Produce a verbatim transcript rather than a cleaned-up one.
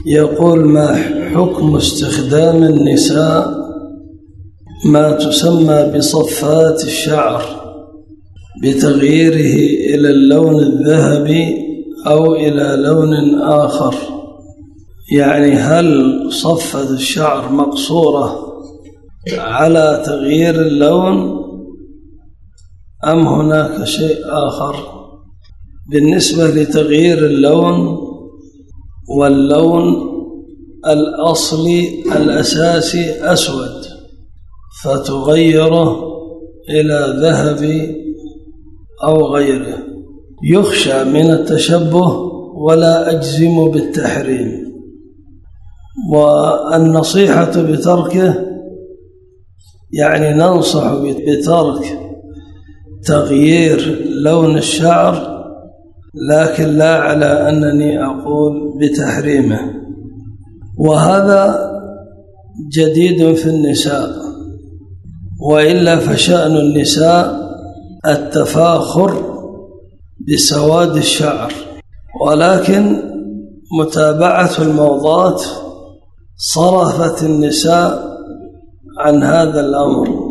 يقول: ما حكم استخدام النساء ما تسمى بصفات الشعر بتغييره إلى اللون الذهبي أو إلى لون آخر؟ يعني هل صفة الشعر مقصورة على تغيير اللون أم هناك شيء آخر؟ بالنسبة لتغيير اللون، واللون الأصلي الأساسي أسود، فتغيره إلى ذهبي أو غيره، يخشى من التشبه ولا أجزم بالتحريم. والنصيحة بتركه، يعني ننصح بترك تغيير لون الشعر، لكن لا على أنني أقول بتحريمه. وهذا جديد في النساء، وإلا فشأن النساء التفاخر بسواد الشعر، ولكن متابعة الموضات صرفت النساء عن هذا الأمر.